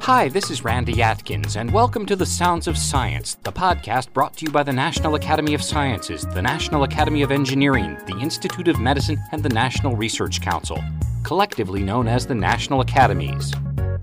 Hi, this is Randy Atkins, and welcome to The Sounds of Science, the podcast brought to you by the National Academy of Sciences, the National Academy of Engineering, the Institute of Medicine, and the National Research Council, collectively known as the National Academies.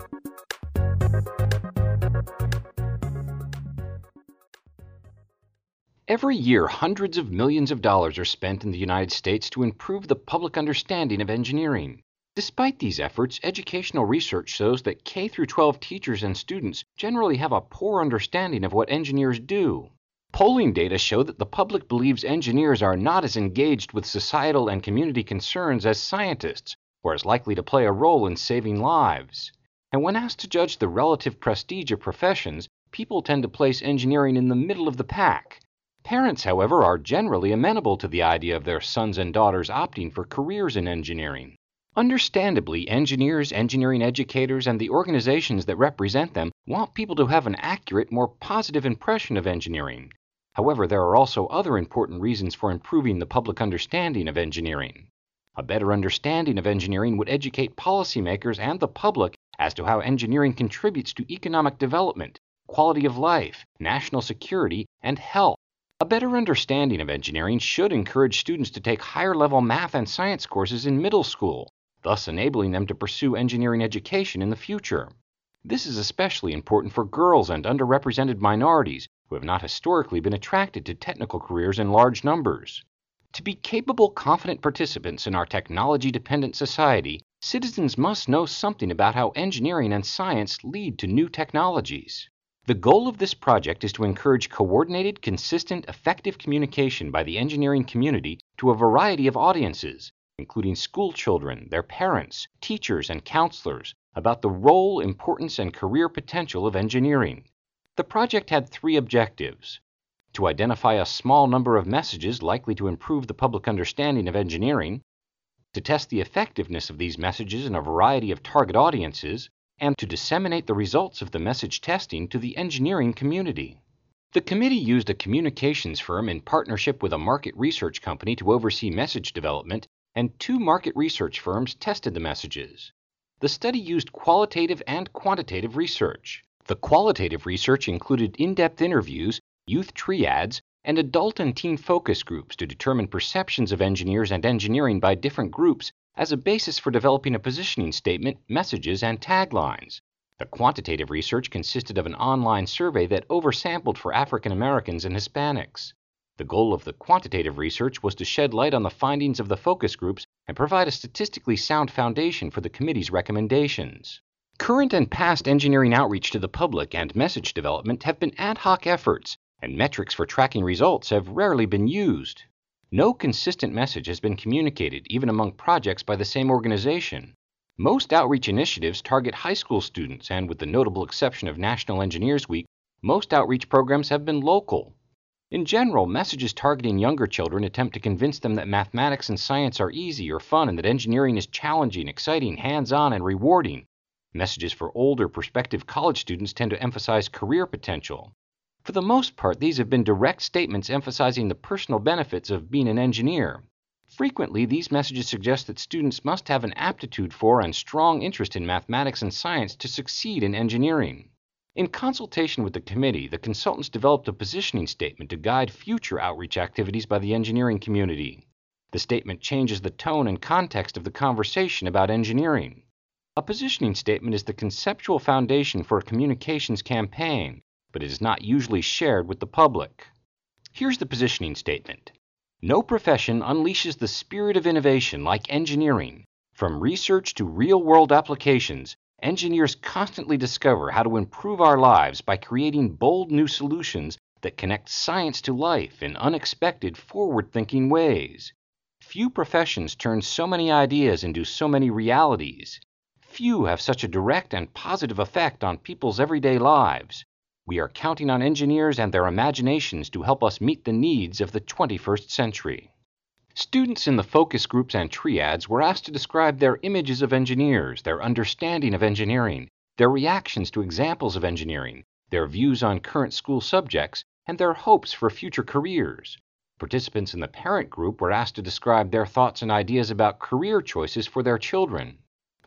Every year, hundreds of millions of dollars are spent in the United States to improve the public understanding of engineering. Despite these efforts, educational research shows that K-12 teachers and students generally have a poor understanding of what engineers do. Polling data show that the public believes engineers are not as engaged with societal and community concerns as scientists, or as likely to play a role in saving lives. And when asked to judge the relative prestige of professions, people tend to place engineering in the middle of the pack. Parents, however, are generally amenable to the idea of their sons and daughters opting for careers in engineering. Understandably, engineers, engineering educators, and the organizations that represent them want people to have an accurate, more positive impression of engineering. However, there are also other important reasons for improving the public understanding of engineering. A better understanding of engineering would educate policymakers and the public as to how engineering contributes to economic development, quality of life, national security, and health. A better understanding of engineering should encourage students to take higher-level math and science courses in middle school, thus enabling them to pursue engineering education in the future. This is especially important for girls and underrepresented minorities who have not historically been attracted to technical careers in large numbers. To be capable, confident participants in our technology-dependent society, citizens must know something about how engineering and science lead to new technologies. The goal of this project is to encourage coordinated, consistent, effective communication by the engineering community to a variety of audiences, including school children, their parents, teachers, and counselors, about the role, importance, and career potential of engineering. The project had 3 objectives: to identify a small number of messages likely to improve the public understanding of engineering, to test the effectiveness of these messages in a variety of target audiences, and to disseminate the results of the message testing to the engineering community. The committee used a communications firm in partnership with a market research company to oversee message development, and 2 market research firms tested the messages. The study used qualitative and quantitative research. The qualitative research included in-depth interviews, youth triads, and adult and teen focus groups to determine perceptions of engineers and engineering by different groups as a basis for developing a positioning statement, messages, and taglines. The quantitative research consisted of an online survey that oversampled for African Americans and Hispanics. The goal of the quantitative research was to shed light on the findings of the focus groups and provide a statistically sound foundation for the committee's recommendations. Current and past engineering outreach to the public and message development have been ad hoc efforts, and metrics for tracking results have rarely been used. No consistent message has been communicated, even among projects by the same organization. Most outreach initiatives target high school students, and with the notable exception of National Engineers Week, most outreach programs have been local. In general, messages targeting younger children attempt to convince them that mathematics and science are easy or fun and that engineering is challenging, exciting, hands-on, and rewarding. Messages for older, prospective college students tend to emphasize career potential. For the most part, these have been direct statements emphasizing the personal benefits of being an engineer. Frequently, these messages suggest that students must have an aptitude for and strong interest in mathematics and science to succeed in engineering. In consultation with the committee, the consultants developed a positioning statement to guide future outreach activities by the engineering community. The statement changes the tone and context of the conversation about engineering. A positioning statement is the conceptual foundation for a communications campaign, but it is not usually shared with the public. Here's the positioning statement. No profession unleashes the spirit of innovation like engineering. From research to real-world applications, engineers constantly discover how to improve our lives by creating bold new solutions that connect science to life in unexpected, forward-thinking ways. Few professions turn so many ideas into so many realities. Few have such a direct and positive effect on people's everyday lives. We are counting on engineers and their imaginations to help us meet the needs of the 21st century. Students in the focus groups and triads were asked to describe their images of engineers, their understanding of engineering, their reactions to examples of engineering, their views on current school subjects, and their hopes for future careers. Participants in the parent group were asked to describe their thoughts and ideas about career choices for their children.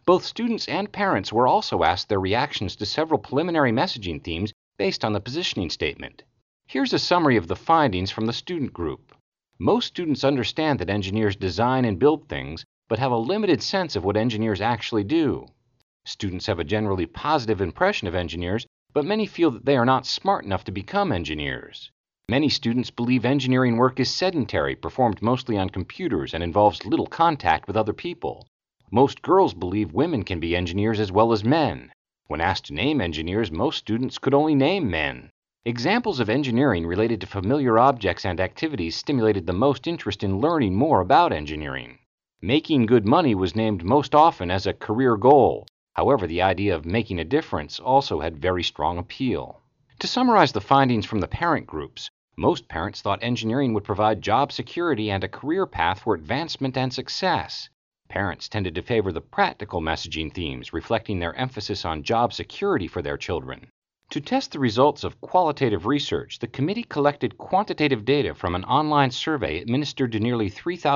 Both students and parents were also asked their reactions to several preliminary messaging themes based on the positioning statement. Here's a summary of the findings from the student group. Most students understand that engineers design and build things, but have a limited sense of what engineers actually do. Students have a generally positive impression of engineers, but many feel that they are not smart enough to become engineers. Many students believe engineering work is sedentary, performed mostly on computers, and involves little contact with other people. Most girls believe women can be engineers as well as men. When asked to name engineers, most students could only name men. Examples of engineering related to familiar objects and activities stimulated the most interest in learning more about engineering. Making good money was named most often as a career goal. However, the idea of making a difference also had very strong appeal. To summarize the findings from the parent groups, most parents thought engineering would provide job security and a career path for advancement and success. Parents tended to favor the practical messaging themes, reflecting their emphasis on job security for their children. To test the results of qualitative research, the committee collected quantitative data from an online survey administered to nearly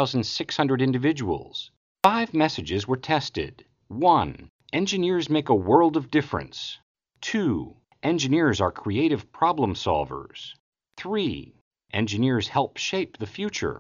3,600 individuals. 5 messages were tested. 1. Engineers make a world of difference. 2. Engineers are creative problem solvers. 3. Engineers help shape the future.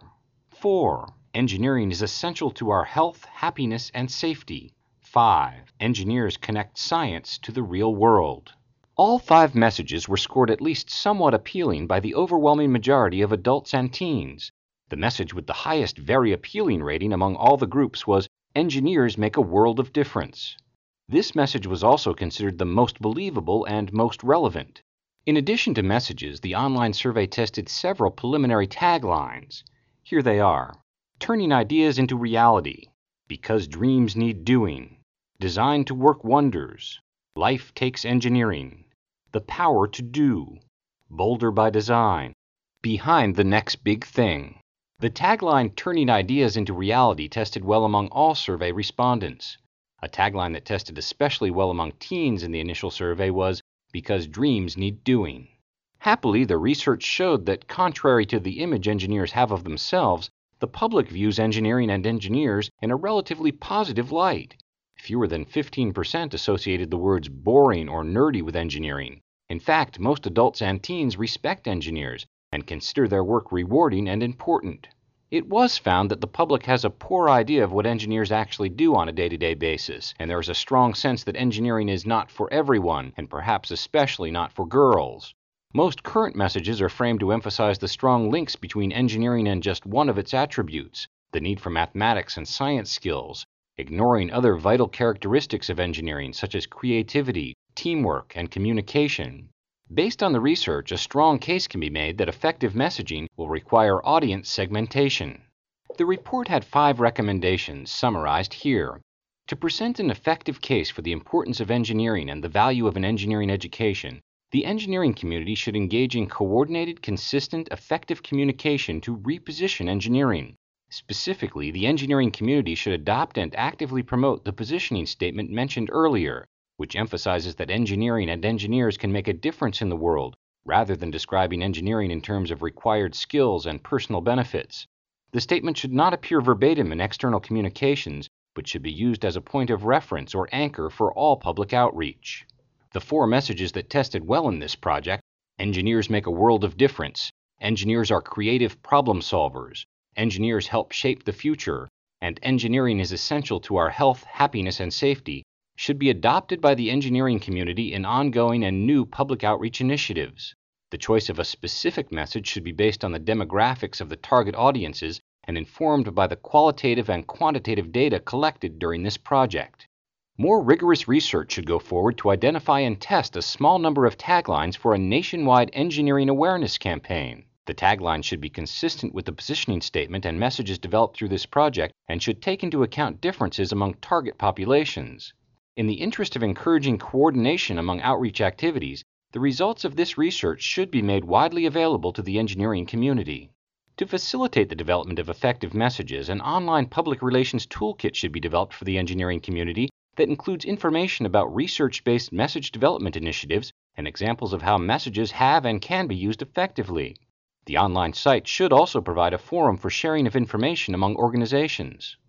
4. Engineering is essential to our health, happiness, and safety. 5. Engineers connect science to the real world. All 5 messages were scored at least somewhat appealing by the overwhelming majority of adults and teens. The message with the highest very appealing rating among all the groups was, "Engineers make a world of difference." This message was also considered the most believable and most relevant. In addition to messages, the online survey tested several preliminary taglines. Here they are. Turning ideas into reality. Because dreams need doing. Designed to work wonders. Life takes engineering. The power to do. Bolder by design. Behind the next big thing. The tagline "Turning ideas into reality" tested well among all survey respondents. A tagline that tested especially well among teens in the initial survey was, "Because dreams need doing." Happily, the research showed that, contrary to the image engineers have of themselves, the public views engineering and engineers in a relatively positive light. Fewer than 15% associated the words boring or nerdy with engineering. In fact, most adults and teens respect engineers and consider their work rewarding and important. It was found that the public has a poor idea of what engineers actually do on a day-to-day basis, and there is a strong sense that engineering is not for everyone, and perhaps especially not for girls. Most current messages are framed to emphasize the strong links between engineering and just one of its attributes, the need for mathematics and science skills, ignoring other vital characteristics of engineering such as creativity, teamwork, and communication. Based on the research, a strong case can be made that effective messaging will require audience segmentation. The report had 5 recommendations summarized here. To present an effective case for the importance of engineering and the value of an engineering education, the engineering community should engage in coordinated, consistent, effective communication to reposition engineering. Specifically, the engineering community should adopt and actively promote the positioning statement mentioned earlier, which emphasizes that engineering and engineers can make a difference in the world, rather than describing engineering in terms of required skills and personal benefits. The statement should not appear verbatim in external communications, but should be used as a point of reference or anchor for all public outreach. The 4 messages that tested well in this project: engineers make a world of difference, engineers are creative problem solvers, engineers help shape the future, and engineering is essential to our health, happiness, and safety, should be adopted by the engineering community in ongoing and new public outreach initiatives. The choice of a specific message should be based on the demographics of the target audiences and informed by the qualitative and quantitative data collected during this project. More rigorous research should go forward to identify and test a small number of taglines for a nationwide engineering awareness campaign. The tagline should be consistent with the positioning statement and messages developed through this project and should take into account differences among target populations. In the interest of encouraging coordination among outreach activities, the results of this research should be made widely available to the engineering community. To facilitate the development of effective messages, an online public relations toolkit should be developed for the engineering community that includes information about research-based message development initiatives and examples of how messages have and can be used effectively. The online site should also provide a forum for sharing of information among organizations.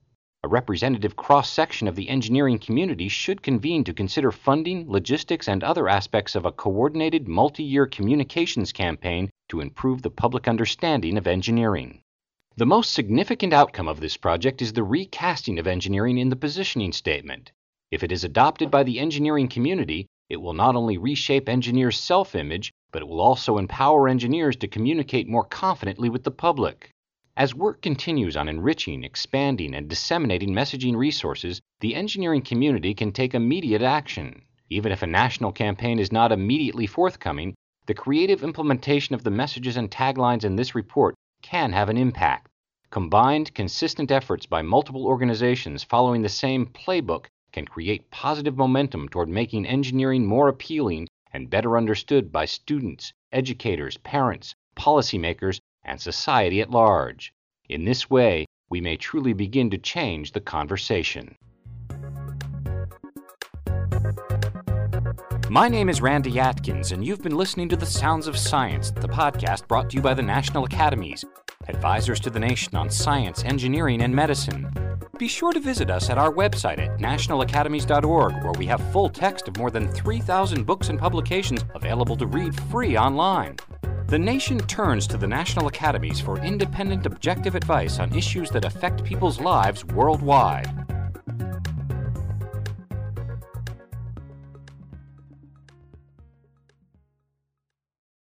A representative cross-section of the engineering community should convene to consider funding, logistics, and other aspects of a coordinated multi-year communications campaign to improve the public understanding of engineering. The most significant outcome of this project is the recasting of engineering in the positioning statement. If it is adopted by the engineering community, it will not only reshape engineers' self-image, but it will also empower engineers to communicate more confidently with the public. As work continues on enriching, expanding, and disseminating messaging resources, the engineering community can take immediate action. Even if a national campaign is not immediately forthcoming, the creative implementation of the messages and taglines in this report can have an impact. Combined, consistent efforts by multiple organizations following the same playbook can create positive momentum toward making engineering more appealing and better understood by students, educators, parents, policymakers, and society at large. In this way, we may truly begin to change the conversation. My name is Randy Atkins, and you've been listening to The Sounds of Science, the podcast brought to you by the National Academies, advisors to the nation on science, engineering, and medicine. Be sure to visit us at our website at nationalacademies.org, where we have full text of more than 3,000 books and publications available to read free online. The nation turns to the National Academies for independent, objective advice on issues that affect people's lives worldwide.